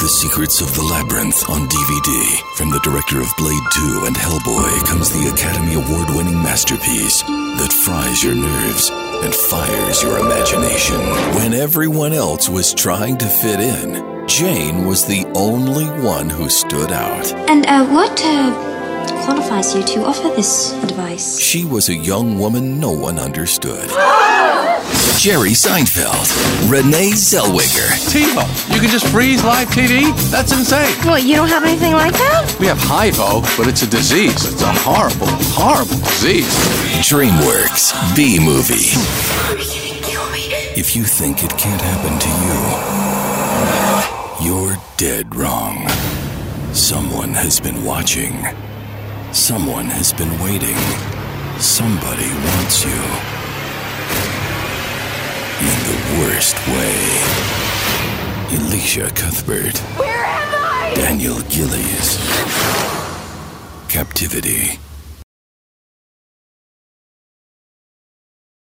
The Secrets of the Labyrinth on DVD. From the director of Blade 2 and Hellboy comes the Academy Award-winning masterpiece that fries your nerves and fires your imagination. When everyone else was trying to fit in, Jane was the only one who stood out. And what qualifies you to offer this advice? She was a young woman no one understood. Jerry Seinfeld, Renee Zellweger. TiVo, you can just freeze live TV? That's insane. What, you don't have anything like that? We have HIVO, but it's a disease. It's a horrible, horrible disease. DreamWorks B-Movie. If you think it can't happen to you, you're dead wrong. Someone has been watching. Someone has been waiting. Somebody wants you. In the worst way. Elisha Cuthbert. Where am I? Daniel Gillies. Captivity.